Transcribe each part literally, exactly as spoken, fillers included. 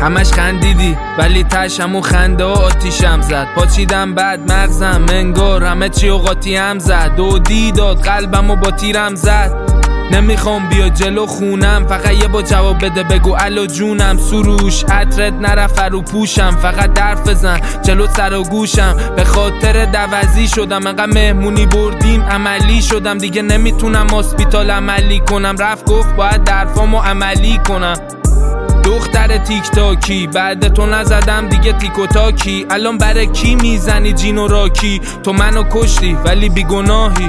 همش خندیدی ولی تش همون خنده و آتیشم زد. پاچیدم بعد مغزم منگار همه چی و قاطی هم زد. دودی داد قلبم و با تیرم زد. نمیخوام بیا جلو خونم، فقط یه با جواب بده بگو الو جونم. سروش عطرت نرفت رو پوشم، فقط درف بزن جلو سر و گوشم. به خاطر دوزی شدم، انقدر مهمونی بردیم عملی شدم. دیگه نمیتونم هاسپیتال عملی کنم. رفت گفت باید درفامو عملی کنم. دختر تیک تاکی بعد تو نزدم دیگه تیک و تاکی. الان برای کی میزنی جین و راکی؟ تو منو کشتی ولی بیگناهی.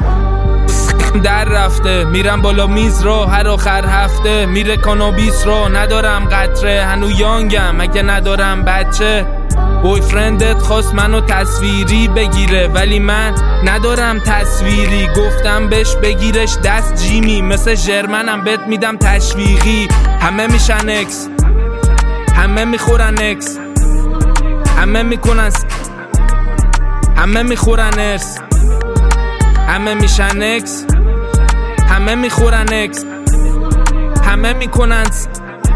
در رفته میرم بالا میز را هر آخر هفته. میره کانابیس را ندارم قطره، هنو یانگم مگه ندارم بچه. بوی فرندت خواست منو تصویری بگیره ولی من ندارم تصویری. گفتم بهش بگیرش دست جیمی، مثل ژرمنم بهت میدم تشویقی. همه میشن اکس، همه میخورن اکس، همه میکنن س... همه میخورن ارس، همه میشن اکس، همه میخورن اکس، همه میکنن س...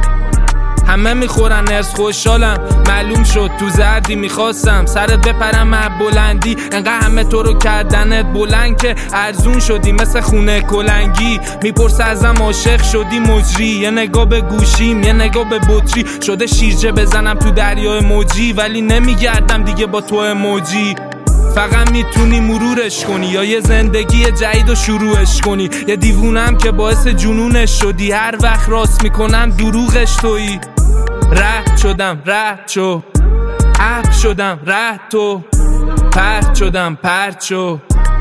همه میخورن ارس. خوشحالم معلوم شد تو زردی میخواستم سرت بپرم مب بلندی. انقدر همه تو رو کردنت بلند که ارزون شدی مثل خونه کلنگی. میپرسه ازم عاشق شدی مجری، یه نگاه به گوشیم یه نگاه به بطری. شده شیرجه بزنم تو دریای موجی ولی نمیگردم دیگه با تو اموجی. فقط میتونی مرورش کنی یا یه زندگی جدید و شروعش کنی. یه دیوونم که باعث جنونش شدی، هر وقت راست میکنم دروغش تویی. رد شدم رد شو، اب شدم رد تو، پرد شدم پرد شو.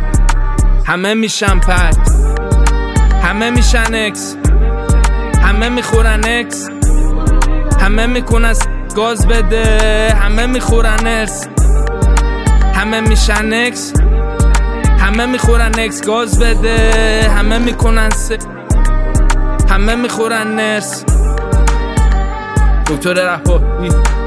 همه میشن پرد، همه میشن اکس، همه میخورن اکس، همه میکنن گاز بده، همه میخورن ارس. همه میشن اکس، همه میخورن اکس گاز بده، همه میکنن س... همه میخورن نرس. دکتر رهباری